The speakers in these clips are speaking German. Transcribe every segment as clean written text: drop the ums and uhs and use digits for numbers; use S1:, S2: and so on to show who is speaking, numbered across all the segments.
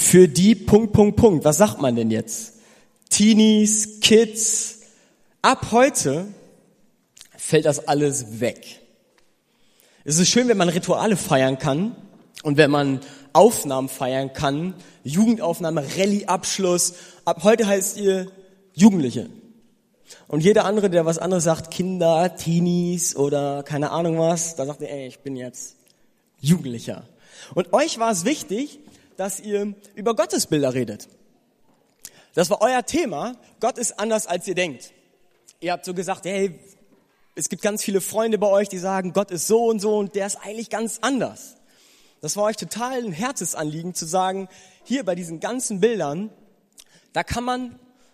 S1: für die ... Was sagt man denn jetzt? Teenies, Kids. Ab heute fällt das alles weg. Es ist schön, wenn man Rituale feiern kann und wenn man Aufnahmen feiern kann. Jugendaufnahme, Rallye-Abschluss. Ab heute heißt ihr Jugendliche. Und jeder andere, der was anderes sagt, Kinder, Teenies oder keine Ahnung was, da sagt ihr, ich bin jetzt Jugendlicher. Und euch war es wichtig, dass ihr über Gottesbilder redet. Das war euer Thema. Gott ist anders, als ihr denkt. Ihr habt so gesagt, es gibt ganz viele Freunde bei euch, die sagen, Gott ist so und der ist eigentlich ganz anders. Das war euch total ein Herzensanliegen zu sagen, hier bei diesen ganzen Bildern, da kann man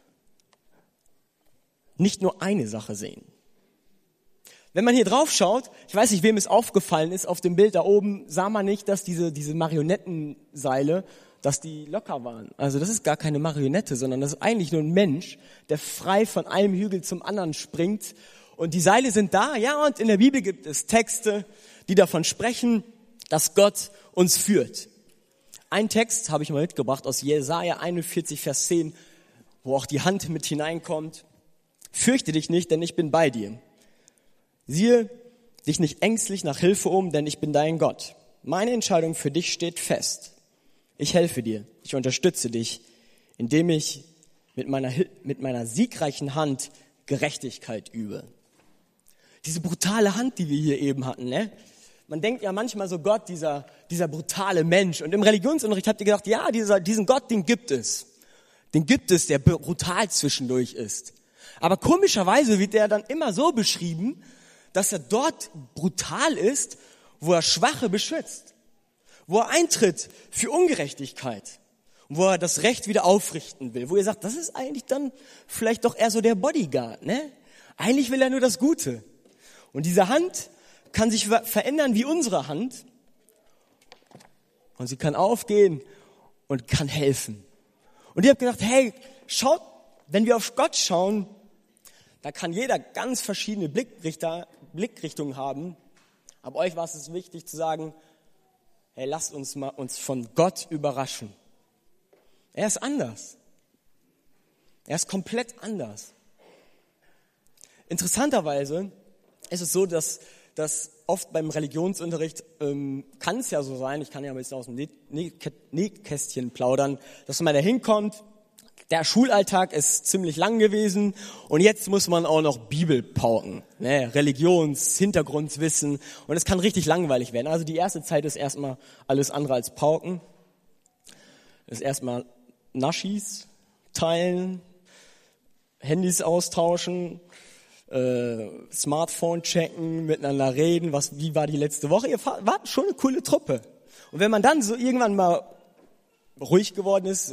S1: nicht nur eine Sache sehen. Wenn man hier drauf schaut, ich weiß nicht, wem es aufgefallen ist, auf dem Bild da oben sah man nicht, dass diese Marionettenseile, dass die locker waren. Also das ist gar keine Marionette, sondern das ist eigentlich nur ein Mensch, der frei von einem Hügel zum anderen springt. Und die Seile sind da, ja, und in der Bibel gibt es Texte, die davon sprechen, dass Gott uns führt. Ein Text habe ich mal mitgebracht aus Jesaja 41, Vers 10, wo auch die Hand mit hineinkommt. Fürchte dich nicht, denn ich bin bei dir. Siehe dich nicht ängstlich nach Hilfe um, denn ich bin dein Gott. Meine Entscheidung für dich steht fest. Ich helfe dir, ich unterstütze dich, indem ich mit meiner siegreichen Hand Gerechtigkeit übe. Diese brutale Hand, die wir hier eben hatten, ne? Man denkt ja manchmal so, Gott, dieser brutale Mensch. Und im Religionsunterricht habt ihr gedacht, ja, diesen Gott, den gibt es. Den gibt es, der brutal zwischendurch ist. Aber komischerweise wird er dann immer so beschrieben, dass er dort brutal ist, wo er Schwache beschützt, wo er eintritt für Ungerechtigkeit und wo er das Recht wieder aufrichten will, wo ihr sagt, das ist eigentlich dann vielleicht doch eher so der Bodyguard, ne? Eigentlich will er nur das Gute. Und diese Hand kann sich verändern wie unsere Hand und sie kann aufgehen und kann helfen. Und ihr habt gedacht, schaut, wenn wir auf Gott schauen, da kann jeder ganz verschiedene Blickrichtungen haben. Aber euch war es wichtig zu sagen, lasst uns von Gott überraschen. Er ist anders. Er ist komplett anders. Interessanterweise ist es so, dass oft beim Religionsunterricht kann es ja so sein, ich kann ja ein bisschen aus dem Nähkästchen plaudern, dass man da hinkommt, der Schulalltag ist ziemlich lang gewesen und jetzt muss man auch noch Bibel pauken, ne? Hintergrundwissen und es kann richtig langweilig werden. Also die erste Zeit ist erstmal alles andere als pauken. Das ist erstmal Naschis teilen, Handys austauschen, Smartphone checken, miteinander reden, wie war die letzte Woche? Ihr wart schon eine coole Truppe. Und wenn man dann so irgendwann mal ruhig geworden ist,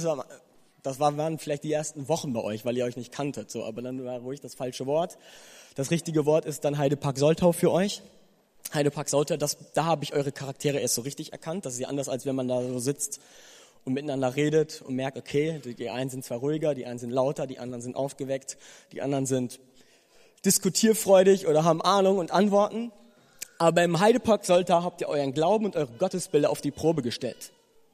S1: waren vielleicht die ersten Wochen bei euch, weil ihr euch nicht kanntet, so, aber dann war ruhig das falsche Wort. Das richtige Wort ist dann Heidepark-Soltau für euch. Heidepark-Soltau, da habe ich eure Charaktere erst so richtig erkannt. Das ist ja anders, als wenn man da so sitzt und miteinander redet und merkt, okay, die einen sind zwar ruhiger, die einen sind lauter, die anderen sind aufgeweckt, die anderen sind diskutierfreudig oder haben Ahnung und Antworten. Aber im Heidepark-Soltau habt ihr euren Glauben und eure Gottesbilder auf die Probe gestellt.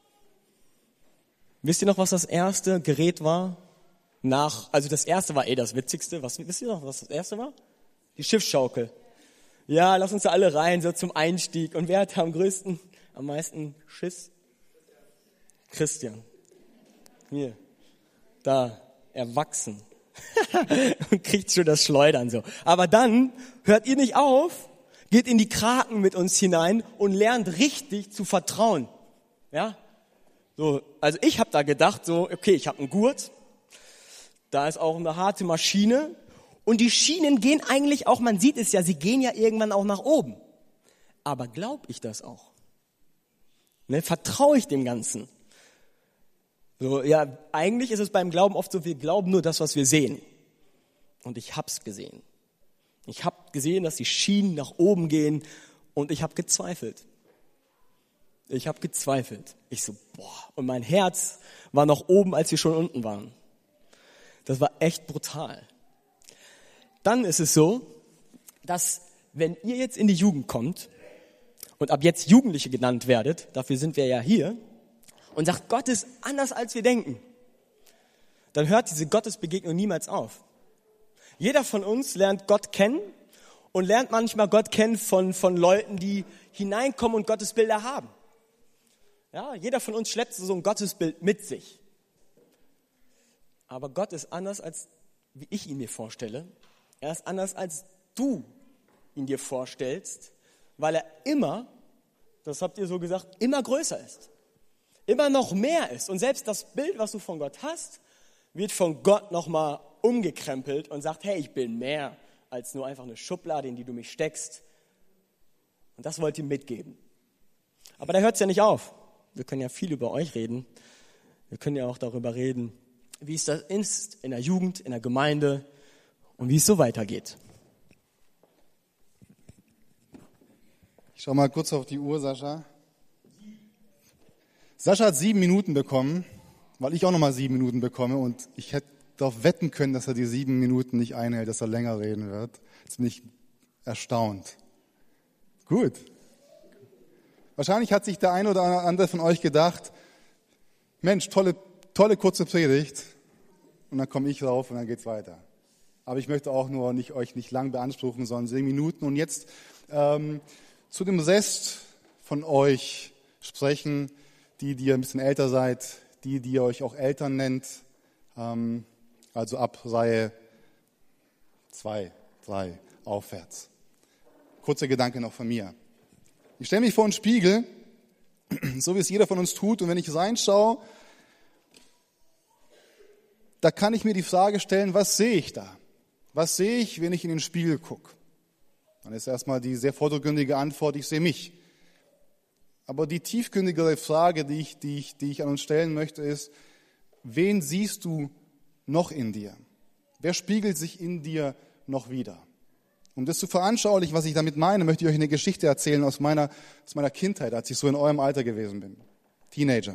S1: Wisst ihr noch, was das erste Gerät war? Also das erste war das Witzigste. Wisst ihr noch, was das erste war? Die Schiffsschaukel. Ja, lass uns da alle rein, so zum Einstieg. Und wer hat am meisten Schiss? Christian. Hier. Da. Erwachsen. Und kriegt schon das Schleudern so. Aber dann hört ihr nicht auf, geht in die Kraken mit uns hinein und lernt richtig zu vertrauen. Ja? So, also ich habe da gedacht, okay, ich habe einen Gurt, da ist auch eine harte Maschine und die Schienen gehen eigentlich auch, man sieht es ja, sie gehen ja irgendwann auch nach oben. Aber glaube ich das auch? Ne, vertraue ich dem Ganzen? So, ja, eigentlich ist es beim Glauben oft so, wir glauben nur das, was wir sehen. Und ich hab's gesehen. Ich habe gesehen, dass die Schienen nach oben gehen und ich habe gezweifelt. Ich so, und mein Herz war noch oben, als wir schon unten waren. Das war echt brutal. Dann ist es so, dass wenn ihr jetzt in die Jugend kommt und ab jetzt Jugendliche genannt werdet, dafür sind wir ja hier, und sagt, Gott ist anders als wir denken, dann hört diese Gottesbegegnung niemals auf. Jeder von uns lernt Gott kennen und lernt manchmal Gott kennen von Leuten, die hineinkommen und Gottesbilder haben. Ja, jeder von uns schleppt so ein Gottesbild mit sich. Aber Gott ist anders, als wie ich ihn mir vorstelle. Er ist anders, als du ihn dir vorstellst, weil er immer, das habt ihr so gesagt, immer größer ist. Immer noch mehr ist. Und selbst das Bild, was du von Gott hast, wird von Gott nochmal umgekrempelt und sagt, hey, ich bin mehr als nur einfach eine Schublade, in die du mich steckst. Und das wollt ihr mitgeben. Aber da hört es ja nicht auf. Wir können ja viel über euch reden. Wir können ja auch darüber reden, wie es das ist in der Jugend, in der Gemeinde und wie es so weitergeht.
S2: Ich schau mal kurz auf die Uhr, Sascha. Sascha hat 7 Minuten bekommen, weil ich auch nochmal 7 Minuten bekomme und ich hätte darauf wetten können, dass er die 7 Minuten nicht einhält, dass er länger reden wird. Jetzt bin ich erstaunt. Gut. Wahrscheinlich hat sich der eine oder andere von euch gedacht, Mensch, tolle kurze Predigt. Und dann komme ich rauf und dann geht's weiter. Aber ich möchte auch nur euch nicht lang beanspruchen, sondern 10 Minuten. Und jetzt zu dem Rest von euch sprechen, die ihr ein bisschen älter seid, die ihr euch auch Eltern nennt, also ab Reihe 2, 3 aufwärts. Kurzer Gedanke noch von mir. Ich stelle mich vor einen Spiegel, so wie es jeder von uns tut, und wenn ich reinschaue, da kann ich mir die Frage stellen, was sehe ich da? Was sehe ich, wenn ich in den Spiegel gucke? Dann ist erstmal die sehr vordergründige Antwort, ich sehe mich. Aber die tiefgründigere Frage, die ich an uns stellen möchte, ist, wen siehst du noch in dir? Wer spiegelt sich in dir noch wieder? Um das zu veranschaulichen, was ich damit meine, möchte ich euch eine Geschichte erzählen aus meiner Kindheit, als ich so in eurem Alter gewesen bin. Teenager.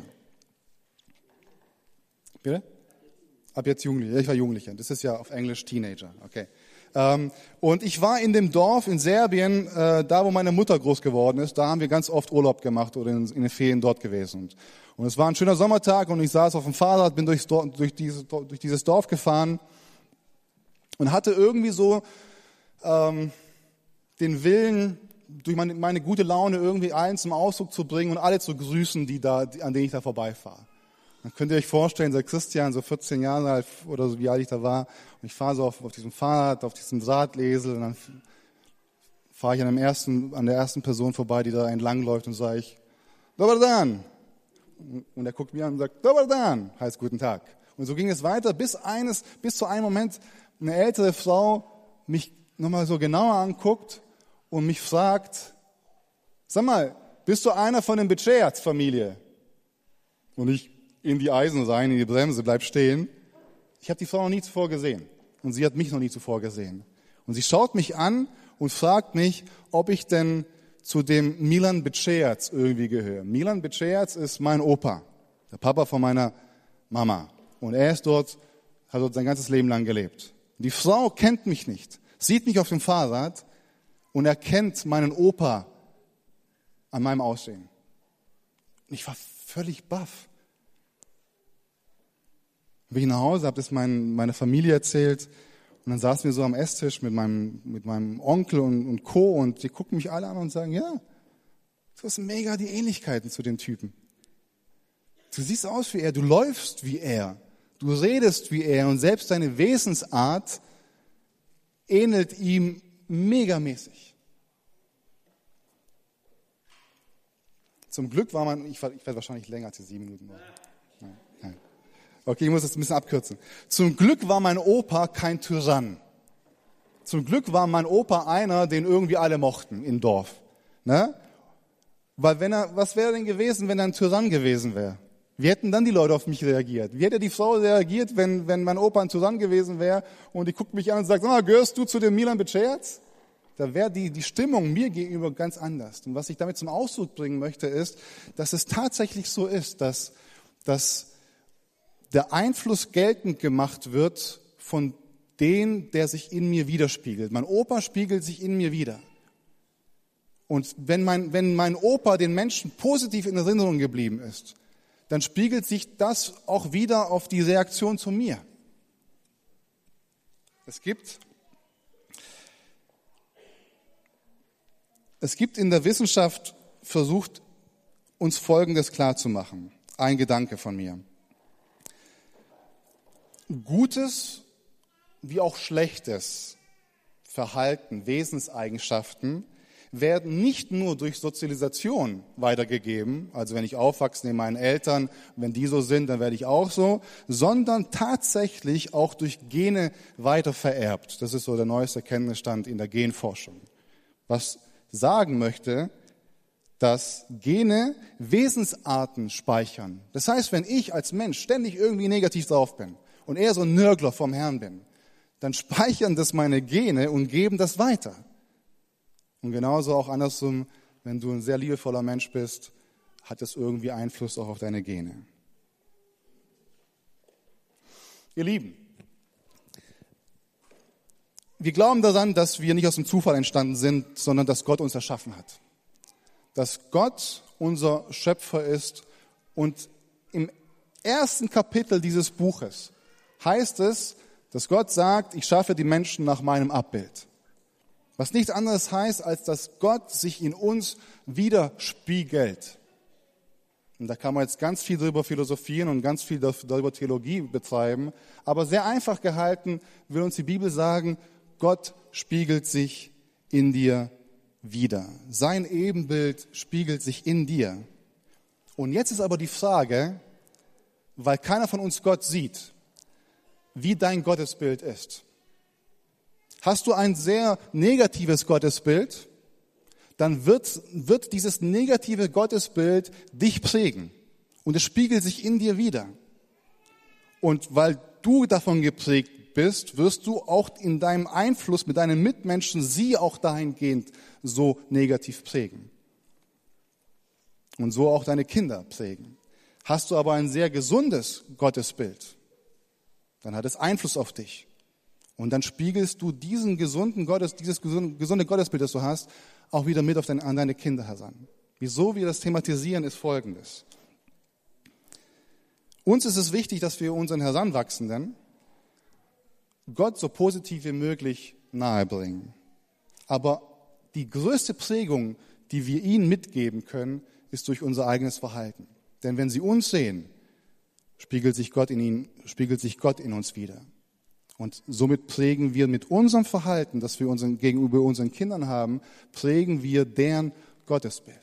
S2: Bitte? Ab jetzt Jugendlicher. Ich war Jugendlicher. Das ist ja auf Englisch Teenager. Okay. Und ich war in dem Dorf in Serbien, da wo meine Mutter groß geworden ist. Da haben wir ganz oft Urlaub gemacht oder in den Ferien dort gewesen. Und es war ein schöner Sommertag und ich saß auf dem Fahrrad, bin durch dieses Dorf gefahren und hatte irgendwie so den Willen, durch meine gute Laune irgendwie allen zum Ausdruck zu bringen und alle zu grüßen, an denen ich da vorbeifahre. Dann könnt ihr euch vorstellen, der Christian, so 14 Jahre alt oder so, wie alt ich da war, und ich fahre so auf diesem Fahrrad, auf diesem Drahtesel, und dann fahre ich an der ersten Person vorbei, die da entlangläuft, und sage ich, Dobar dan. Und er guckt mir an und sagt, Dobar dan, heißt guten Tag. Und so ging es weiter, bis zu einem Moment eine ältere Frau mich nochmal so genauer anguckt und mich fragt, sag mal, bist du einer von den Becerats-Familie? Und ich in die Eisen rein, in die Bremse, bleib stehen. Ich habe die Frau noch nie zuvor gesehen und sie hat mich noch nie zuvor gesehen. Und sie schaut mich an und fragt mich, ob ich denn zu dem Milan Becerats irgendwie gehöre. Milan Becerats ist mein Opa, der Papa von meiner Mama. Und er hat dort sein ganzes Leben lang gelebt. Die Frau kennt mich nicht, sieht mich auf dem Fahrrad und erkennt meinen Opa an meinem Aussehen. Und ich war völlig baff. Bin ich nach Hause, habe das meiner Familie erzählt und dann saßen wir so am Esstisch mit meinem Onkel und Co. und die gucken mich alle an und sagen, ja, du hast mega die Ähnlichkeiten zu dem Typen. Du siehst aus wie er, du läufst wie er, du redest wie er und selbst deine Wesensart ähnelt ihm megamäßig. Zum Glück war ich werde wahrscheinlich länger als die 7 Minuten machen. Okay, ich muss das ein bisschen abkürzen. Zum Glück war mein Opa kein Tyrann. Zum Glück war mein Opa einer, den irgendwie alle mochten im Dorf. Ne? Weil was wäre denn gewesen, wenn er ein Tyrann gewesen wäre? Wie hätten dann die Leute auf mich reagiert? Wie hätte die Frau reagiert, wenn mein Opa ein Tyrann gewesen wäre und die guckt mich an und sagt, gehörst du zu dem Milan Becerats? Da wäre die Stimmung mir gegenüber ganz anders. Und was ich damit zum Ausdruck bringen möchte, ist, dass es tatsächlich so ist, dass der Einfluss geltend gemacht wird von dem, der sich in mir widerspiegelt. Mein Opa spiegelt sich in mir wider. Und wenn mein Opa den Menschen positiv in Erinnerung geblieben ist, dann spiegelt sich das auch wieder auf die Reaktion zu mir. Es gibt in der Wissenschaft versucht, uns Folgendes klarzumachen. Ein Gedanke von mir. Gutes wie auch schlechtes Verhalten, Wesenseigenschaften werden nicht nur durch Sozialisation weitergegeben, also wenn ich aufwachse neben meinen Eltern, wenn die so sind, dann werde ich auch so, sondern tatsächlich auch durch Gene weiter vererbt. Das ist so der neueste Kenntnisstand in der Genforschung. Was sagen möchte, dass Gene Wesensarten speichern. Das heißt, wenn ich als Mensch ständig irgendwie negativ drauf bin und eher so ein Nörgler vom Herrn bin, dann speichern das meine Gene und geben das weiter. Und genauso auch andersrum, wenn du ein sehr liebevoller Mensch bist, hat das irgendwie Einfluss auch auf deine Gene. Ihr Lieben, wir glauben daran, dass wir nicht aus dem Zufall entstanden sind, sondern dass Gott uns erschaffen hat. Dass Gott unser Schöpfer ist. Und im ersten Kapitel dieses Buches heißt es, dass Gott sagt, ich schaffe die Menschen nach meinem Abbild. Was nichts anderes heißt, als dass Gott sich in uns widerspiegelt. Und da kann man jetzt ganz viel darüber philosophieren und ganz viel darüber Theologie betreiben. Aber sehr einfach gehalten will uns die Bibel sagen, Gott spiegelt sich in dir wider. Sein Ebenbild spiegelt sich in dir. Und jetzt ist aber die Frage, weil keiner von uns Gott sieht, wie dein Gottesbild ist. Hast du ein sehr negatives Gottesbild, dann wird dieses negative Gottesbild dich prägen. Und es spiegelt sich in dir wider. Und weil du davon geprägt bist, wirst du auch in deinem Einfluss mit deinen Mitmenschen sie auch dahingehend so negativ prägen. Und so auch deine Kinder prägen. Hast du aber ein sehr gesundes Gottesbild, dann hat es Einfluss auf dich. Und dann spiegelst du dieses gesunde Gottesbild, das du hast, auch wieder mit an deine Kinder heran. Wieso wir das thematisieren, ist Folgendes. Uns ist es wichtig, dass wir unseren Heranwachsenden Gott so positiv wie möglich nahebringen. Aber die größte Prägung, die wir ihnen mitgeben können, ist durch unser eigenes Verhalten. Denn wenn sie uns sehen, spiegelt sich Gott in uns wider. Und somit prägen wir mit unserem Verhalten, das wir gegenüber unseren Kindern haben, prägen wir deren Gottesbild.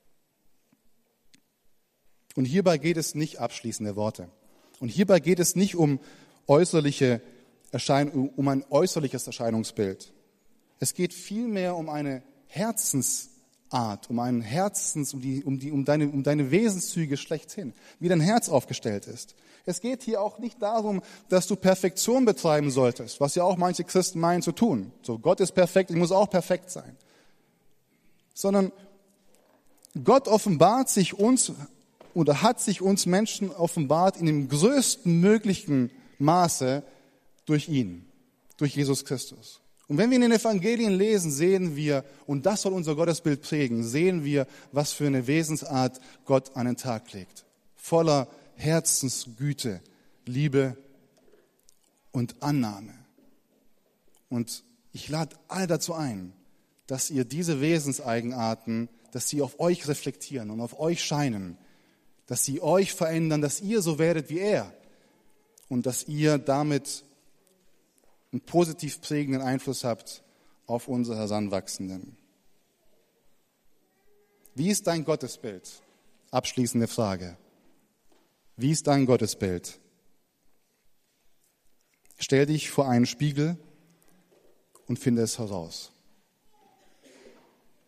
S2: Und hierbei geht es nicht, abschließende Worte, und hierbei geht es nicht um ein äußerliches Erscheinungsbild. Es geht vielmehr um eine Herzensart, um deine Wesenszüge schlechthin, wie dein Herz aufgestellt ist. Es geht hier auch nicht darum, dass du Perfektion betreiben solltest, was ja auch manche Christen meinen zu tun. So, Gott ist perfekt, ich muss auch perfekt sein. Sondern Gott offenbart sich uns oder hat sich uns Menschen offenbart in dem größten möglichen Maße durch ihn, durch Jesus Christus. Und wenn wir in den Evangelien lesen, sehen wir, und das soll unser Gottesbild prägen, sehen wir, was für eine Wesensart Gott an den Tag legt. Voller Herzensgüte, Liebe und Annahme. Und ich lade alle dazu ein, dass ihr diese Wesenseigenarten, dass sie auf euch reflektieren und auf euch scheinen, dass sie euch verändern, dass ihr so werdet wie er und dass ihr damit einen positiv prägenden Einfluss habt auf unsere Heranwachsenden. Wie ist dein Gottesbild? Abschließende Frage. Wie ist dein Gottesbild? Stell dich vor einen Spiegel und finde es heraus.